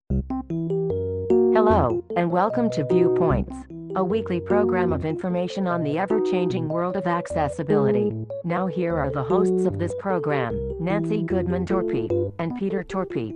Hello, and welcome to Viewpoints, a weekly program of information on the ever-changing world of accessibility. Now here are the hosts of this program, Nancy Goodman Torpy and Peter Torpy.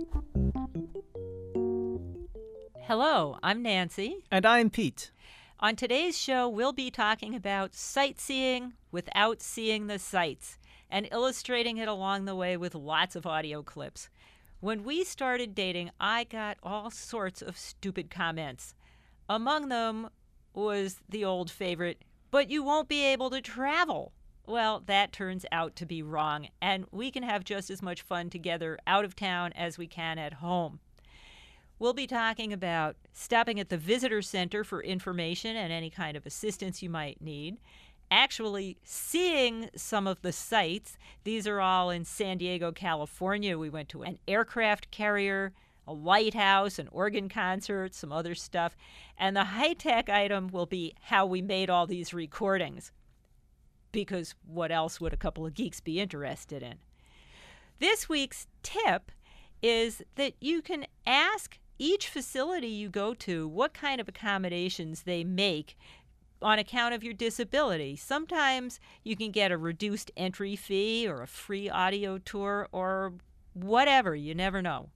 Hello, I'm Nancy. And I'm Pete. On today's show, we'll be talking about sightseeing without seeing the sights and illustrating it along the way with lots of audio clips. When we started dating, I got all sorts of stupid comments. Among them was the old favorite, "But you won't be able to travel." Well, that turns out to be wrong, and we can have just as much fun together out of town as we can at home. We'll be talking about stopping at the visitor center for information and any kind of assistance you might need, actually seeing some of the sights. These are all in San Diego, California. We went to an aircraft carrier, a lighthouse, an organ concert, some other stuff. And the high-tech item will be how we made all these recordings, because what else would a couple of geeks be interested in? This week's tip is that you can ask each facility you go to what kind of accommodations they make on account of your disability. Sometimes you can get a reduced entry fee or a free audio tour or whatever. You never know.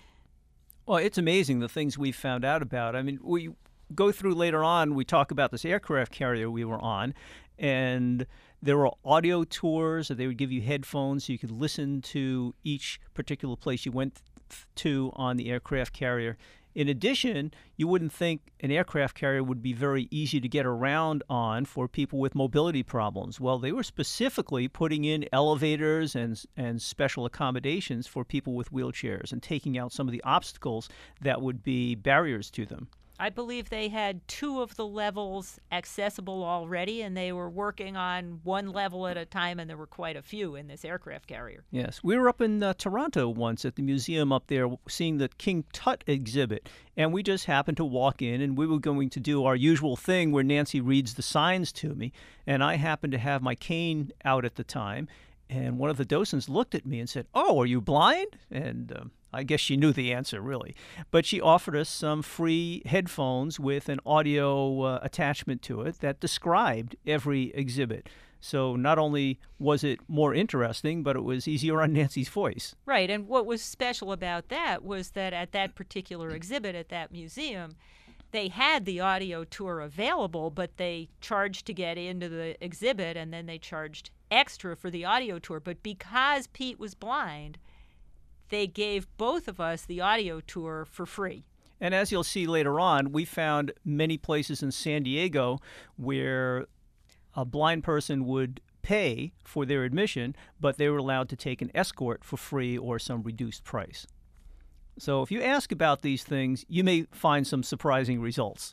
Well, it's amazing the things we've found out about. I mean, we go through later on, we talk about this aircraft carrier we were on, and there were audio tours, and they would give you headphones so you could listen to each particular place you went to on the aircraft carrier. In addition, you wouldn't think an aircraft carrier would be very easy to get around on for people with mobility problems. Well, they were specifically putting in elevators and special accommodations for people with wheelchairs and taking out some of the obstacles that would be barriers to them. I believe they had 2 of the levels accessible already, and they were working on 1 level at a time, and there were quite a few in this aircraft carrier. Yes. We were up in Toronto once at the museum up there seeing the King Tut exhibit, and we just happened to walk in, and we were going to do our usual thing where Nancy reads the signs to me, and I happened to have my cane out at the time, and one of the docents looked at me and said, "Oh, are you blind?" And I guess she knew the answer, really. But she offered us some free headphones with an audio attachment to it that described every exhibit. So not only was it more interesting, but it was easier on Nancy's voice. Right, and what was special about that was that at that particular exhibit at that museum, they had the audio tour available, but they charged to get into the exhibit, and then they charged extra for the audio tour. But because Pete was blind, they gave both of us the audio tour for free. And as you'll see later on, we found many places in San Diego where a blind person would pay for their admission, but they were allowed to take an escort for free or some reduced price. So if you ask about these things, you may find some surprising results.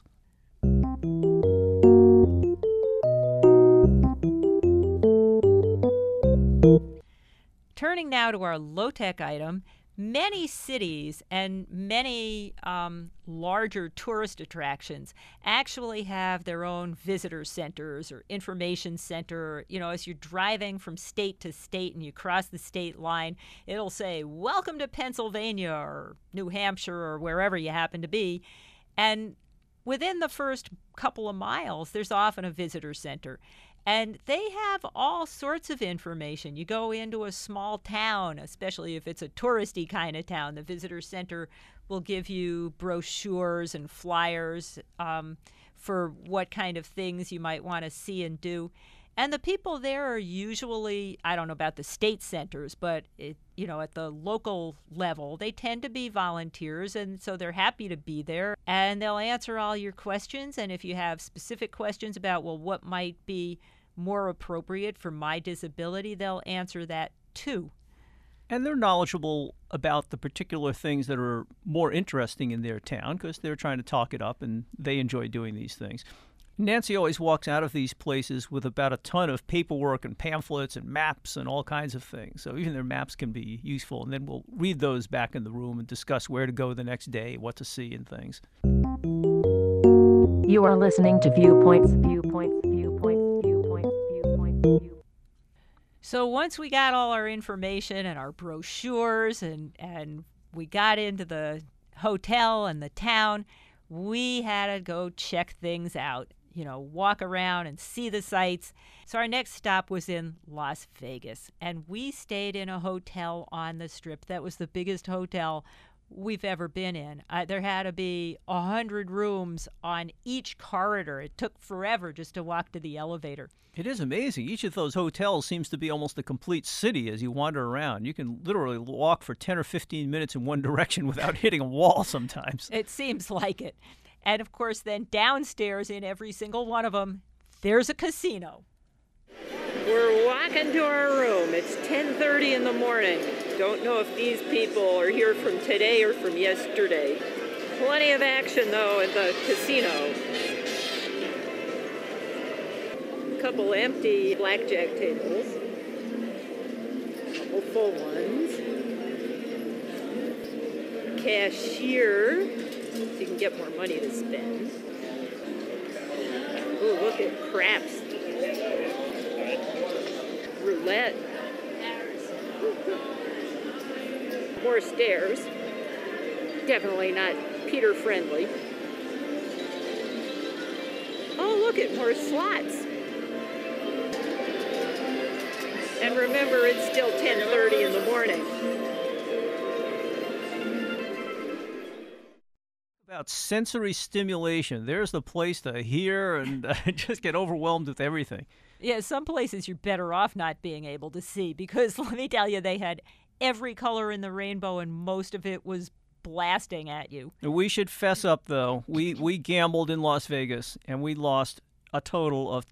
Turning now to our low-tech item, many cities and many larger tourist attractions actually have their own visitor centers or information center. You know, as you're driving from state to state and you cross the state line, it'll say, "Welcome to Pennsylvania," or New Hampshire, or wherever you happen to be. And within the first couple of miles, there's often a visitor center. And they have all sorts of information. You go into a small town, especially if it's a touristy kind of town, the visitor center will give you brochures and flyers for what kind of things you might want to see and do. And the people there are usually, I don't know about the state centers, but at the local level, they tend to be volunteers, and so they're happy to be there. And they'll answer all your questions. And if you have specific questions about, well, what might be more appropriate for my disability, they'll answer that too. And they're knowledgeable about the particular things that are more interesting in their town because they're trying to talk it up and they enjoy doing these things. Nancy always walks out of these places with about a ton of paperwork and pamphlets and maps and all kinds of things. So even their maps can be useful. And then we'll read those back in the room and discuss where to go the next day, what to see and things. You are listening to Viewpoints. So once we got all our information and our brochures and we got into the hotel and the town. We had to go check things out, walk around and see the sights. So our next stop was in Las Vegas, and we stayed in a hotel on the Strip. That was the biggest hotel we've ever been in. There had to be 100 rooms on each corridor. It took forever just to walk to the elevator. It is amazing. Each of those hotels seems to be almost a complete city as you wander around. You can literally walk for 10 or 15 minutes in one direction without hitting a wall sometimes. It seems like it. And, of course, then downstairs in every single one of them, there's a casino. We're walking to our room. It's 10:30 in the morning. Don't know if these people are here from today or from yesterday. Plenty of action, though, at the casino. A couple empty blackjack tables. A couple full ones. Cashier, so you can get more money to spend. Ooh, look at craps. Roulette. More stairs. Definitely not Peter friendly. Oh, look at more slots. And remember, it's still 10:30 in the morning. About sensory stimulation. There's the place to hear and just get overwhelmed with everything. Yeah, some places you're better off not being able to see because, let me tell you, they had every color in the rainbow and most of it was blasting at you. We should fess up, though. We gambled in Las Vegas, and we lost a total of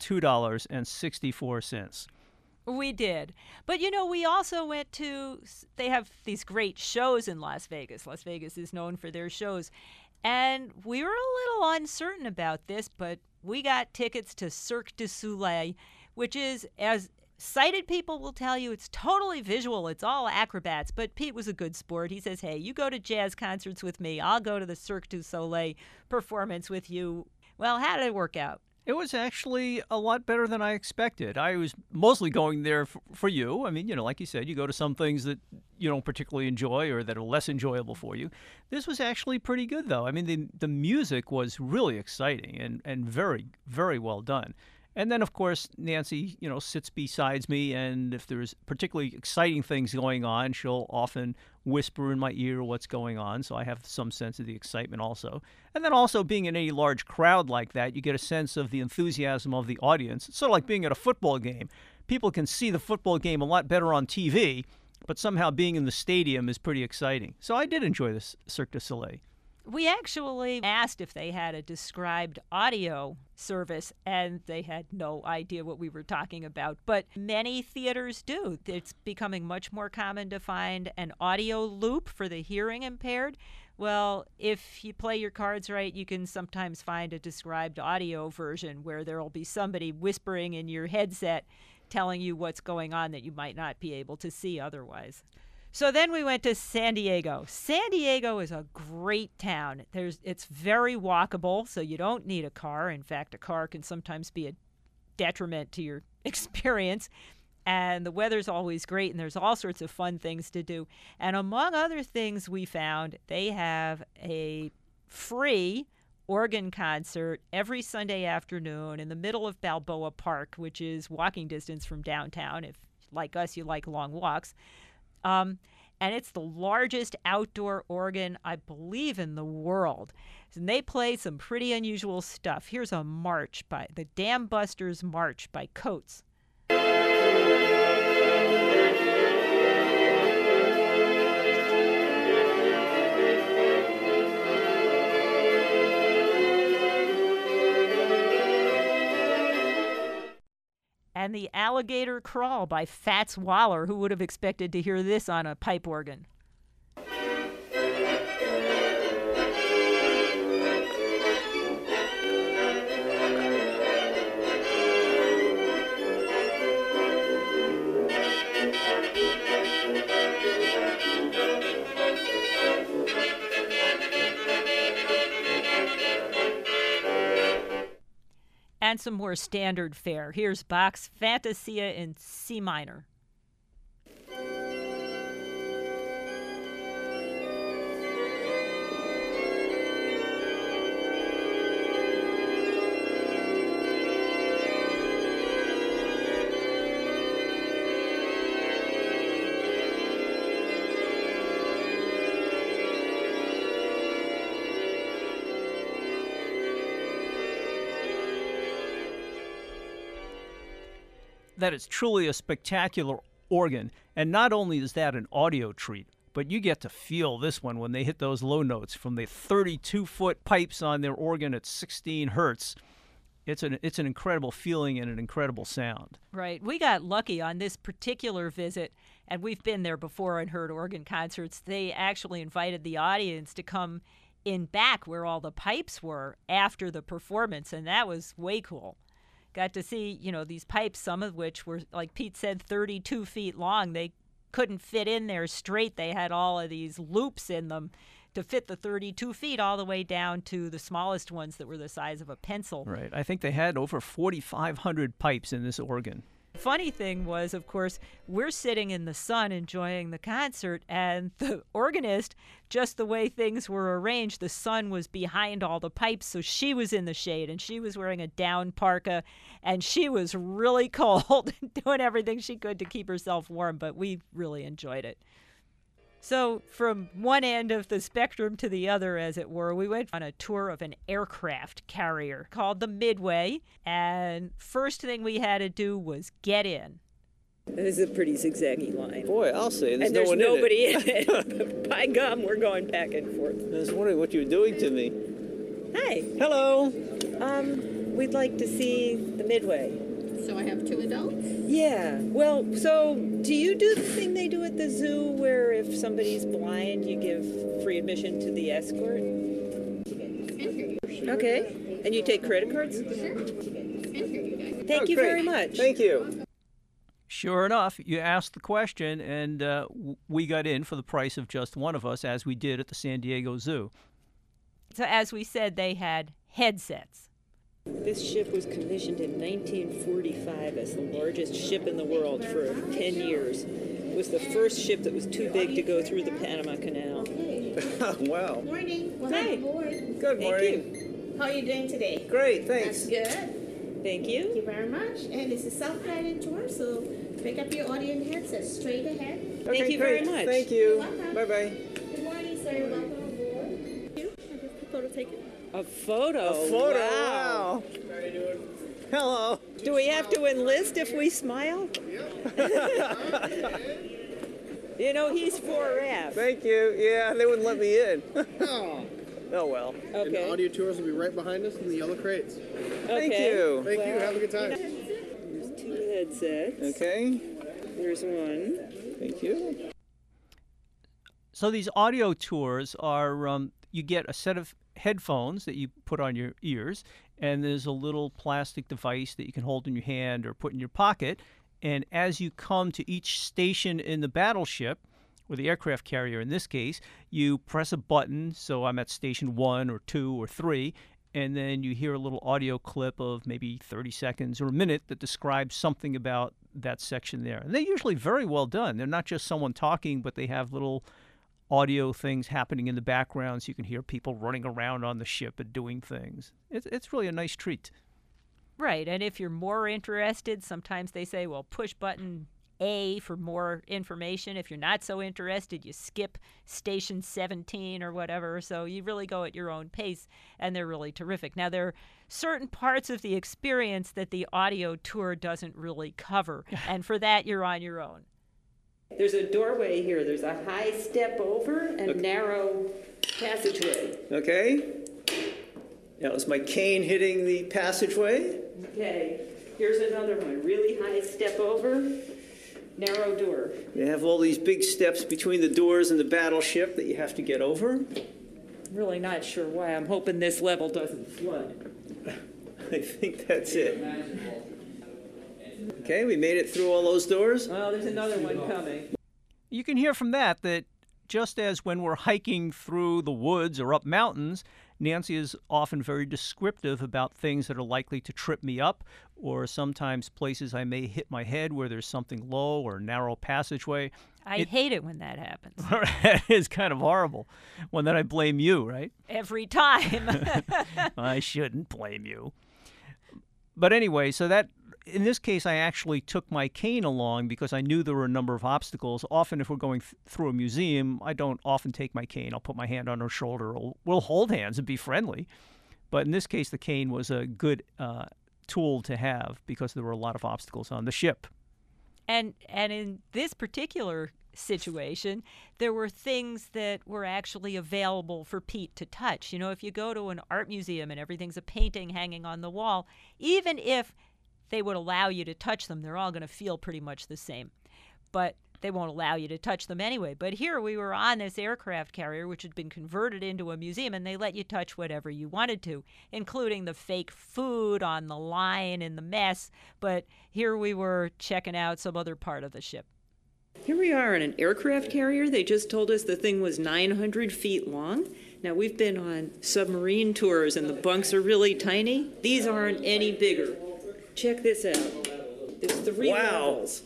$2.64. We did. But, we also went to, they have these great shows in Las Vegas. Las Vegas is known for their shows. And we were a little uncertain about this, but we got tickets to Cirque du Soleil, which is, as sighted people will tell you, it's totally visual. It's all acrobats. But Pete was a good sport. He says, hey, you go to jazz concerts with me. I'll go to the Cirque du Soleil performance with you. Well, how did it work out? It was actually a lot better than I expected. I was mostly going there for you. I mean, like you said, you go to some things that you don't particularly enjoy or that are less enjoyable for you. This was actually pretty good, though. I mean, the music was really exciting and very, very well done. And then, of course, Nancy, sits beside me, and if there's particularly exciting things going on, she'll often whisper in my ear what's going on, so I have some sense of the excitement also. And then also, being in any large crowd like that, you get a sense of the enthusiasm of the audience. It's sort of like being at a football game. People can see the football game a lot better on TV, but somehow being in the stadium is pretty exciting. So I did enjoy this Cirque du Soleil. We actually asked if they had a described audio service, and they had no idea what we were talking about. But many theaters do. It's becoming much more common to find an audio loop for the hearing impaired. Well, if you play your cards right, you can sometimes find a described audio version where there will be somebody whispering in your headset telling you what's going on that you might not be able to see otherwise. So then we went to San Diego. San Diego is a great town. It's very walkable, so you don't need a car. In fact, a car can sometimes be a detriment to your experience. And the weather's always great, and there's all sorts of fun things to do. And among other things we found, they have a free organ concert every Sunday afternoon in the middle of Balboa Park, which is walking distance from downtown. If, like us, you like long walks. And it's the largest outdoor organ, I believe, in the world. And they play some pretty unusual stuff. Here's a march by the Dam Busters March by Coates. And the Alligator Crawl by Fats Waller. Who would have expected to hear this on a pipe organ? And some more standard fare. Here's Bach's Fantasia in C minor. that it's truly a spectacular organ. And not only is that an audio treat, but you get to feel this one when they hit those low notes from the 32-foot pipes on their organ at 16 hertz. It's an incredible feeling and an incredible sound. Right. We got lucky on this particular visit, and we've been there before and heard organ concerts. They actually invited the audience to come in back where all the pipes were after the performance, and that was way cool. Got to see, these pipes, some of which were, like Pete said, 32 feet long. They couldn't fit in there straight. They had all of these loops in them to fit the 32 feet all the way down to the smallest ones that were the size of a pencil. Right. I think they had over 4,500 pipes in this organ. Funny thing was, of course, we're sitting in the sun enjoying the concert, and the organist, just the way things were arranged, the sun was behind all the pipes, so she was in the shade, and she was wearing a down parka, and she was really cold, doing everything she could to keep herself warm, but we really enjoyed it. So from one end of the spectrum to the other, as it were, we went on a tour of an aircraft carrier called the Midway. And first thing we had to do was get in. This is a pretty zigzaggy line. Boy, I'll say, And there's nobody in it. By gum, we're going back and forth. I was wondering what you were doing to me. Hi. Hello. We'd like to see the Midway. So I have 2 adults? Yeah. Well, so do you do the thing they do at the zoo where if somebody's blind, you give free admission to the escort? Okay. And you take credit cards? Thank you great. very much. Thank you. Sure enough, you asked the question, and we got in for the price of just one of us, as we did at the San Diego Zoo. So as we said, they had headsets. This ship was commissioned in 1945 as the largest ship in the world for 10 years. It was the first ship that was too big to go through the Panama Canal. Wow. Morning. Well, Hi. aboard. Good Thank morning. you. How are you doing today? Great, thanks. That's good. Thank Thank you. you very much. And it's a self-guided tour, so pick up your audio headset straight ahead. Thank you very much. Thank You're you. welcome. Bye-bye. Good morning, sir. Welcome aboard. You have a photo taken. A photo. A photo. Wow. Wow. Hello. Do we have to enlist if we smile? He's 4F. Thank you. Yeah, they wouldn't let me in. Oh. Oh, well. And the Okay. audio tours will be right behind us in the yellow crates. Thank Okay. you. Thank you. Have a good time. There's 2 headsets. Okay. There's one. Thank you. So these audio tours are, you get a set of headphones that you put on your ears, and there's a little plastic device that you can hold in your hand or put in your pocket. And as you come to each station in the battleship, or the aircraft carrier in this case, you press a button. So I'm at station 1 or 2 or 3, and then you hear a little audio clip of maybe 30 seconds or a minute that describes something about that section there. And they're usually very well done. They're not just someone talking, but they have little audio things happening in the background, so you can hear people running around on the ship and doing things. It's really a nice treat. Right, and if you're more interested, sometimes they say, well, push button A for more information. If you're not so interested, you skip station 17 or whatever. So you really go at your own pace, and they're really terrific. Now, there are certain parts of the experience that the audio tour doesn't really cover, and for that, you're on your own. There's a doorway here. There's a high step over and narrow passageway. Okay. That was my cane hitting the passageway. Okay. Here's another one. Really high step over, narrow door. They have all these big steps between the doors and the battleship that you have to get over. Really not sure why. I'm hoping this level doesn't flood. I think that's it. Okay, we made it through all those doors. Well, there's another one coming. You can hear from that just as when we're hiking through the woods or up mountains, Nancy is often very descriptive about things that are likely to trip me up, or sometimes places I may hit my head where there's something low or narrow passageway. I hate it when that happens. It is kind of horrible. Well, then I blame you, right? Every time. I shouldn't blame you. But anyway, so that in this case, I actually took my cane along because I knew there were a number of obstacles. Often if we're going through a museum, I don't often take my cane. I'll put my hand on her shoulder. We'll hold hands and be friendly. But in this case, the cane was a good tool to have because there were a lot of obstacles on the ship. And in this particular situation, there were things that were actually available for Pete to touch. You know, if you go to an art museum and everything's a painting hanging on the wall, even if they would allow you to touch them, they're all going to feel pretty much the same. But they won't allow you to touch them anyway. But here we were on this aircraft carrier, which had been converted into a museum, and they let you touch whatever you wanted to, including the fake food on the line and the mess. But here we were checking out some other part of the ship. Here we are on an aircraft carrier. They just told us the thing was 900 feet long. Now, we've been on submarine tours, and the bunks are really tiny. These aren't any bigger. Check this out. There's 3 levels.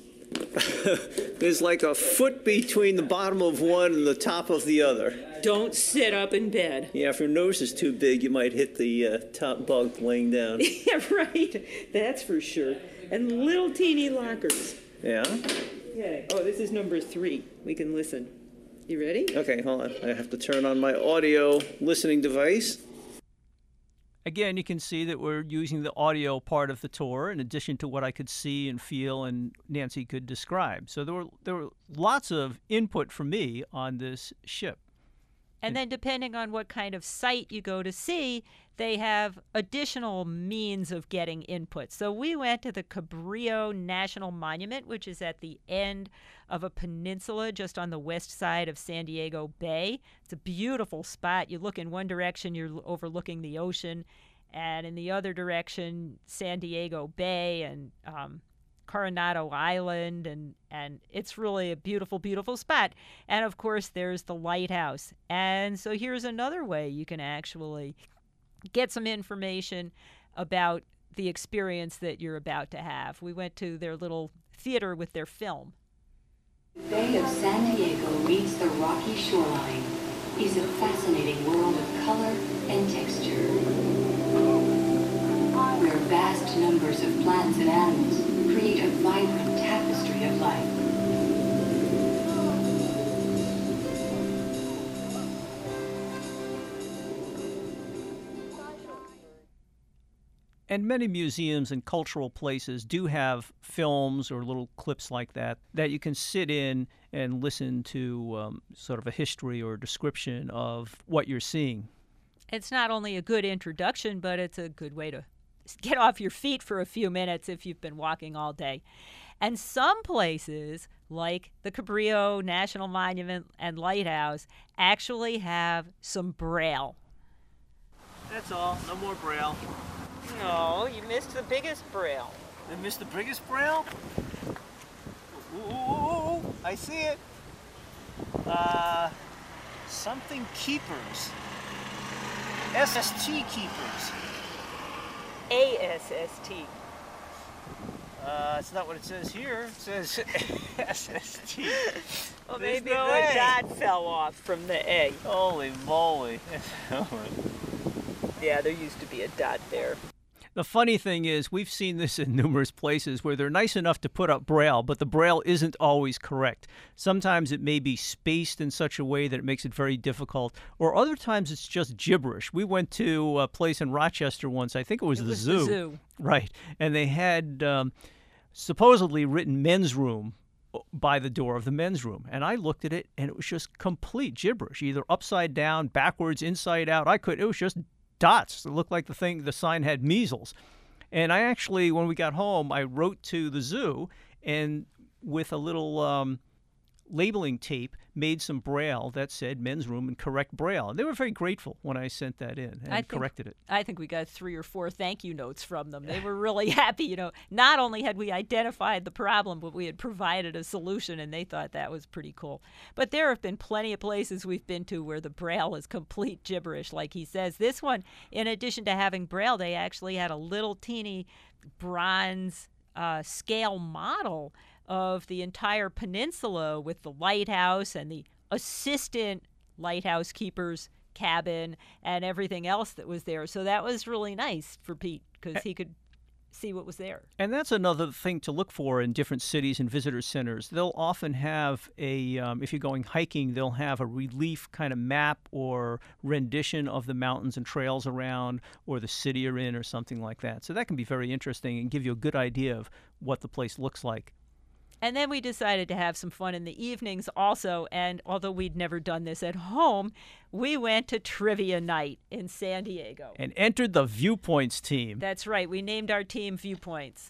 There's like a foot between the bottom of one and the top of the other. Don't sit up in bed. Yeah, if your nose is too big, you might hit the top bunk laying down. Yeah, right. That's for sure. And little teeny lockers. Yeah? Yeah. Oh, this is number 3. We can listen. You ready? Okay, hold on. I have to turn on my audio listening device. Again, you can see that we're using the audio part of the tour in addition to what I could see and feel and Nancy could describe. So there were lots of input from me on this ship. And then depending on what kind of site you go to see, they have additional means of getting input. So we went to the Cabrillo National Monument, which is at the end of a peninsula just on the west side of San Diego Bay. It's a beautiful spot. You look in one direction, you're overlooking the ocean, and in the other direction, San Diego Bay and Coronado Island, and it's really a beautiful, beautiful spot. And of course, there's the lighthouse. And so here's another way you can actually get some information about the experience that you're about to have. We went to their little theater with their film. The Bay of San Diego meets the rocky shoreline is a fascinating world of color and texture, where vast numbers of plants and animals create a vibrant tapestry of life. And many museums and cultural places do have films or little clips like that you can sit in and listen to sort of a history or description of what you're seeing. It's not only a good introduction, but it's a good way to get off your feet for a few minutes if you've been walking all day. And some places, like the Cabrillo National Monument and Lighthouse, actually have some Braille. That's all. No more Braille. No, you missed the biggest Braille. I missed the biggest Braille? Ooh, I see it. Something keepers. SST keepers. ASST. It's not what it says here. It says SST. Well, There's maybe no the A. dot fell off from the A. Holy moly. Yeah, there used to be a dot there. The funny thing is, we've seen this in numerous places where they're nice enough to put up Braille, but the Braille isn't always correct. Sometimes it may be spaced in such a way that it makes it very difficult, or other times it's just gibberish. We went to a place in Rochester once, I think it was the zoo. The zoo. Right, and they had supposedly written men's room by the door of the men's room, and I looked at it, and it was just complete gibberish, either upside down, backwards, inside out. It was just dots. It looked like the sign had measles. And I actually, when we got home, I wrote to the zoo and with a little labeling tape, made some Braille that said men's room in correct Braille. And they were very grateful when I sent that in and corrected it. I think we got 3 or 4 thank you notes from them. They were really happy. You know, not only had we identified the problem, but we had provided a solution, and they thought that was pretty cool. But there have been plenty of places we've been to where the Braille is complete gibberish, like he says. This one, in addition to having Braille, they actually had a little teeny bronze scale model of the entire peninsula with the lighthouse and the assistant lighthouse keeper's cabin and everything else that was there. So that was really nice for Pete because he could see what was there. And that's another thing to look for in different cities and visitor centers. They'll often have if you're going hiking, they'll have a relief kind of map or rendition of the mountains and trails around or the city you're in or something like that. So that can be very interesting and give you a good idea of what the place looks like. And then we decided to have some fun in the evenings also. And although we'd never done this at home, we went to trivia night in San Diego. And entered the Viewpoints team. That's right. We named our team Viewpoints.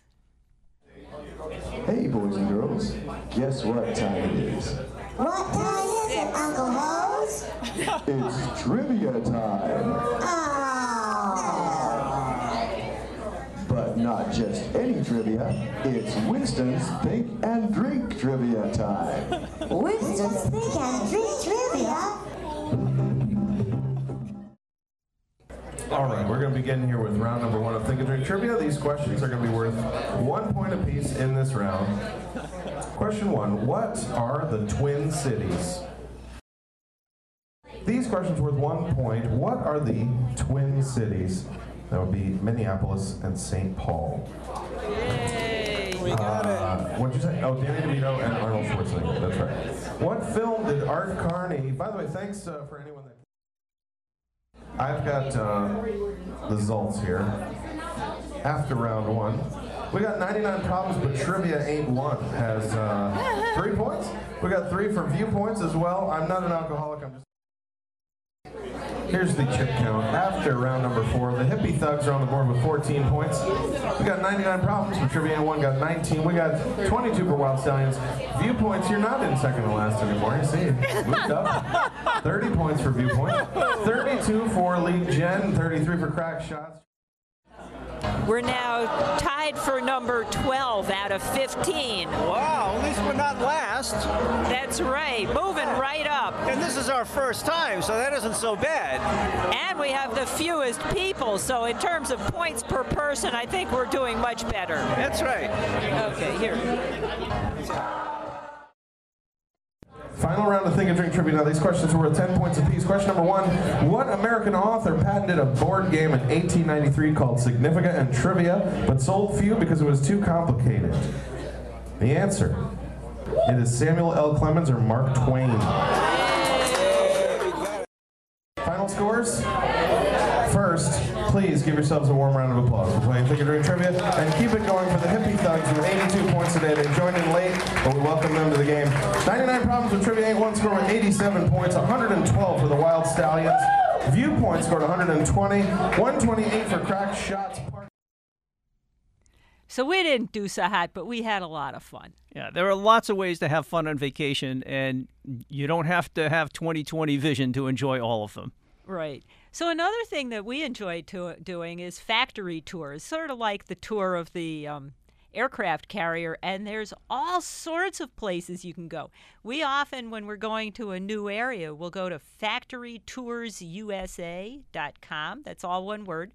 Hey, boys and girls. Guess what time it is? What time is it, Uncle Hose? It's trivia time. Oh. But not just any trivia. It's Winston's Think and Drink trivia time. Winston's Think and Drink trivia? All right, we're going to begin here with round number 1 of Think and Drink Trivia. These questions are going to be worth 1 point apiece in this round. Question 1, what are the Twin Cities? These questions worth 1 point. What are the Twin Cities? That would be Minneapolis and St. Paul. Yay! We got it. What'd you say? Oh, Danny DeVito and Arnold Schwarzenegger. That's right. What film did Art Carney... By the way, thanks for anyone that... I've got the results here. After round 1. We got 99 problems, but trivia ain't one. Has 3 points. We got 3 for Viewpoints as well. I'm not an alcoholic. I'm just... Here's the chip count. After round number 4, the Hippie Thugs are on the board with 14 points. We got 99 problems, but Trivia Ain't One got 19. We got 22 for Wild Stallions. Viewpoints, you're not in second to last anymore. You see, moved up. 30 points for Viewpoint. 32 for League Gen. 33 for Crack Shots. We're now tied for number 12 out of 15. Wow, at least we're not last. That's right, moving right up. And this is our first time, so that isn't so bad. And we have the fewest people, so in terms of points per person, I think we're doing much better. That's right. Okay, here. Final round of Think and Drink Trivia. Now, these questions are worth 10 points apiece. Question number 1. What American author patented a board game in 1893 called Significant and Trivia, but sold few because it was too complicated? The answer. It is Samuel L. Clemens or Mark Twain. Final scores? First, please give yourselves a warm round of applause for playing Think and Drink Trivia, and keep it going for the Hippie Thugs with 82 points today. They joined in late, but we welcome them to the game. 99 problems with Trivia Ain't One score with 87 points, 112 for the Wild Stallions. Viewpoint scored 120, 128 for Crack Shots. So we didn't do so hot, but we had a lot of fun. Yeah, there are lots of ways to have fun on vacation, and you don't have to have 20/20 vision to enjoy all of them. Right. So another thing that we enjoy doing is factory tours, sort of like the tour of the aircraft carrier, and there's all sorts of places you can go. We often, when we're going to a new area, we'll go to factorytoursusa.com. That's all one word,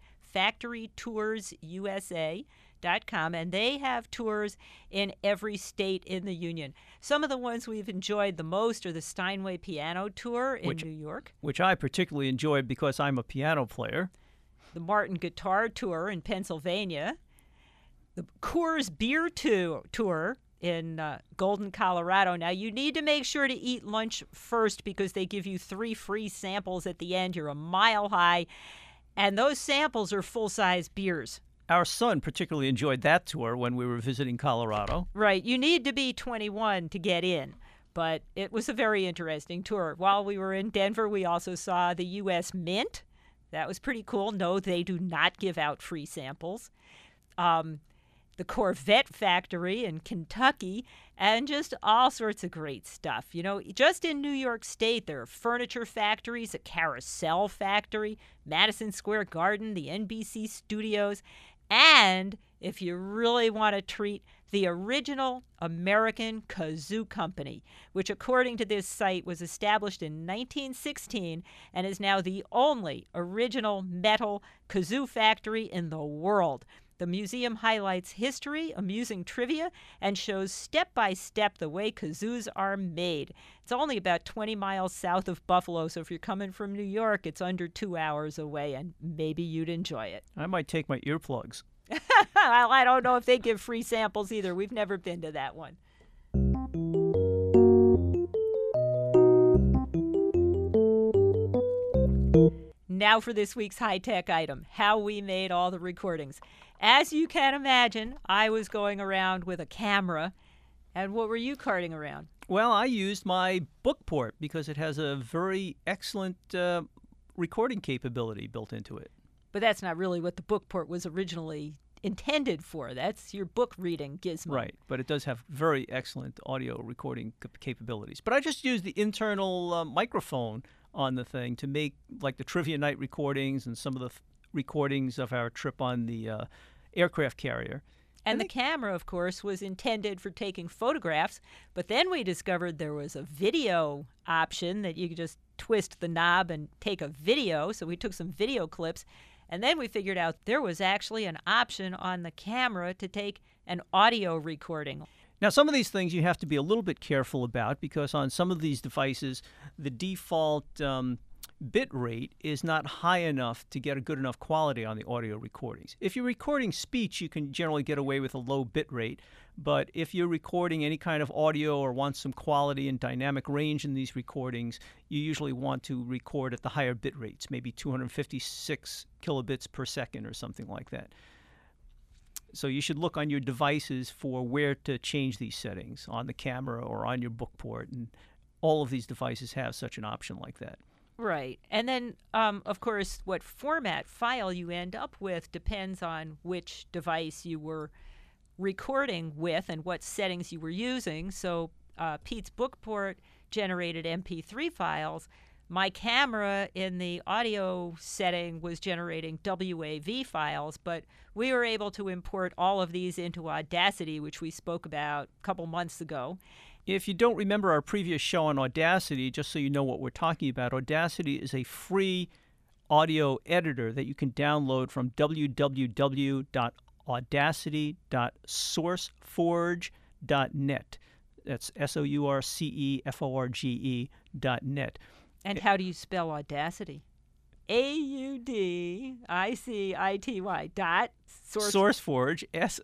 factorytoursusa.com, and they have tours in every state in the Union. Some of the ones we've enjoyed the most are the Steinway Piano Tour in New York, which I particularly enjoyed because I'm a piano player. The Martin Guitar Tour in Pennsylvania, the Coors Beer Tour in Golden, Colorado. Now, you need to make sure to eat lunch first because they give you 3 free samples at the end. You're a mile high, and those samples are full-size beers. Our son particularly enjoyed that tour when we were visiting Colorado. Right. You need to be 21 to get in, but it was a very interesting tour. While we were in Denver, we also saw the U.S. Mint. That was pretty cool. No, they do not give out free samples. The Corvette factory in Kentucky, and just all sorts of great stuff. You know, just in New York State, there are furniture factories, a carousel factory, Madison Square Garden, the NBC studios, and if you really want to treat, the original American Kazoo Company, which according to this site was established in 1916 and is now the only original metal kazoo factory in the world. The museum highlights history, amusing trivia, and shows step-by-step the way kazoos are made. It's only about 20 miles south of Buffalo, so if you're coming from New York, it's under 2 hours away, and maybe you'd enjoy it. I might take my earplugs. Well, I don't know if they give free samples either. We've never been to that one. Now for this week's high-tech item, how we made all the recordings. As you can imagine, I was going around with a camera. And what were you carting around? Well, I used my Bookport because it has a very excellent recording capability built into it. But that's not really what the Bookport was originally intended for. That's your book reading gizmo. Right, but it does have very excellent audio recording capabilities. But I just used the internal microphone on the thing to make like the Trivia Night recordings and some of the recordings of our trip on the aircraft carrier. And the camera, of course, was intended for taking photographs, but then we discovered there was a video option that you could just twist the knob and take a video, so we took some video clips, and then we figured out there was actually an option on the camera to take an audio recording. Now, some of these things you have to be a little bit careful about because on some of these devices, the default bit rate is not high enough to get a good enough quality on the audio recordings. If you're recording speech, you can generally get away with a low bit rate. But if you're recording any kind of audio or want some quality and dynamic range in these recordings, you usually want to record at the higher bit rates, maybe 256 kilobits per second or something like that. So you should look on your devices for where to change these settings on the camera or on your Bookport. And all of these devices have such an option like that. Right. And then, of course, what format file you end up with depends on which device you were recording with and what settings you were using. So Pete's Bookport generated MP3 files. My camera in the audio setting was generating WAV files, but we were able to import all of these into Audacity, which we spoke about a couple months ago. If you don't remember our previous show on Audacity, just so you know what we're talking about, Audacity is a free audio editor that you can download from www.audacity.sourceforge.net. That's SOURCEFORGE.net. And how do you spell Audacity? AUDICITY dot SourceForge,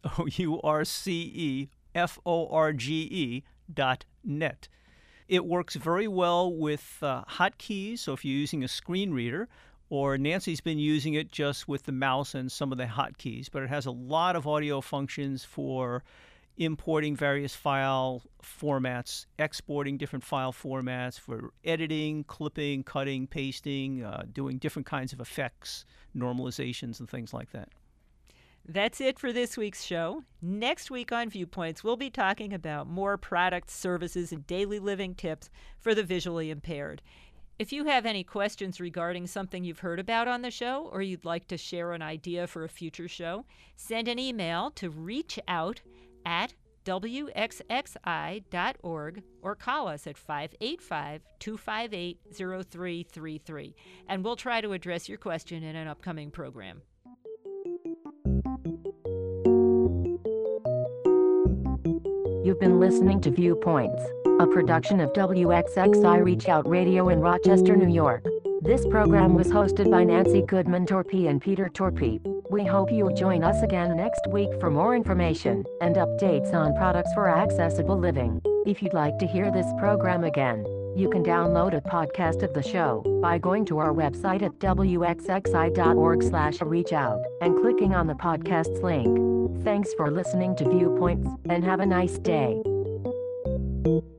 SOURCEFORGE.net. It works very well with hotkeys, so if you're using a screen reader, or Nancy's been using it just with the mouse and some of the hotkeys, but it has a lot of audio functions for importing various file formats, exporting different file formats, for editing, clipping, cutting, pasting, doing different kinds of effects, normalizations, and things like that. That's it for this week's show. Next week on Viewpoints, we'll be talking about more products, services, and daily living tips for the visually impaired. If you have any questions regarding something you've heard about on the show, or you'd like to share an idea for a future show, send an email to reachout@wxxi.org or call us at 585-258-0333, and we'll try to address your question in an upcoming program. You've been listening to Viewpoints, a production of WXXI Reach Out Radio in Rochester, New York. This program was hosted by Nancy Goodman Torpy and Peter Torpy. We hope you'll join us again next week for more information and updates on products for accessible living. If you'd like to hear this program again, you can download a podcast of the show by going to our website at wxxi.org/reachout and clicking on the podcast's link. Thanks for listening to Viewpoints, and have a nice day.